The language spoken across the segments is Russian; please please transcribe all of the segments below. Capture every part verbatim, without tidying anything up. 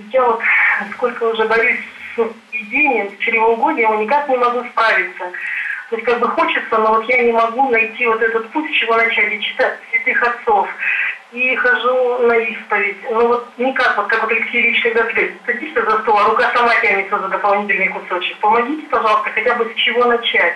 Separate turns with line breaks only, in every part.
я вот сколько уже борюсь с видением, с чревоугодием, и никак не могу справиться. То есть как бы хочется, но вот я не могу найти вот этот путь, с чего начать, и читать святых отцов. И хожу на исповедь. Ну вот никак, вот как вот Алексей Ильич, когда садишься за стол, а рука сама тянется за дополнительный кусочек. Помогите, пожалуйста, хотя бы с чего начать.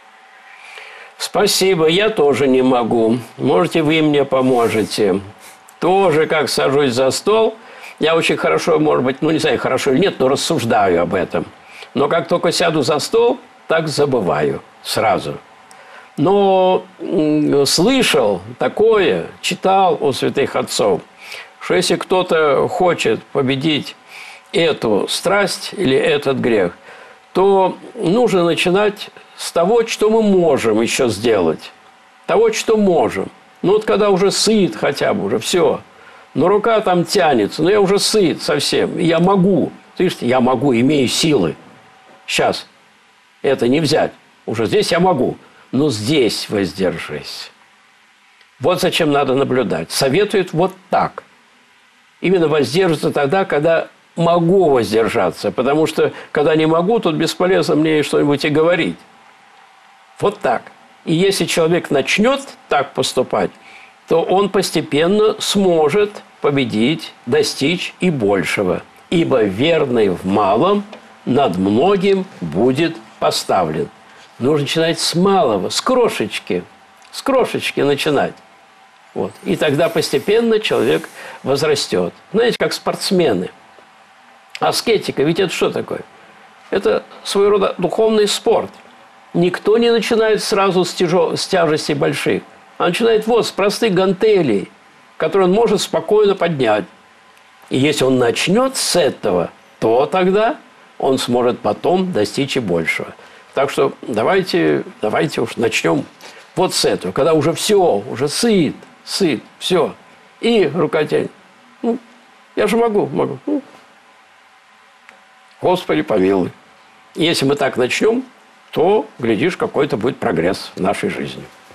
Спасибо, я тоже не могу. Можете, вы мне поможете. Тоже как сажусь за стол, я очень хорошо, может быть, ну не знаю, хорошо или нет, но рассуждаю об этом. Но как только сяду за стол, так забываю сразу. Но слышал такое, читал у святых отцов, что если кто-то хочет победить эту страсть или этот грех, то нужно начинать с того, что мы можем еще сделать. Того, что можем. Ну вот когда уже сыт хотя бы, уже все. Но рука там тянется, но я уже сыт совсем. Я могу. Слышите, я могу, имею силы. Сейчас это не взять. Уже здесь я могу. Но здесь воздержись. Вот зачем надо наблюдать. Советуют вот так. Именно воздерживаться тогда, когда могу воздержаться. Потому что, когда не могу, тут бесполезно мне что-нибудь и говорить. Вот так. И если человек начнет так поступать, то он постепенно сможет победить, достичь и большего. Ибо верный в малом над многим будет поставлен. Нужно начинать с малого, с крошечки. С крошечки начинать. Вот. И тогда постепенно человек возрастет. Знаете, как спортсмены. Аскетика, ведь это что такое? Это своего рода духовный спорт. Никто не начинает сразу с, тяжел... с тяжестей больших. А начинает вот с простых гантелей, которые он может спокойно поднять. И если он начнет с этого, то тогда он сможет потом достичь и большего. Так что давайте, давайте уж начнем вот с этого. Когда уже все, уже сыт, сыт, все. И рука тянет. Ну, я же могу, могу. Ну, Господи, помилуй. Если мы так начнем, то, глядишь, какой-то будет прогресс в нашей жизни.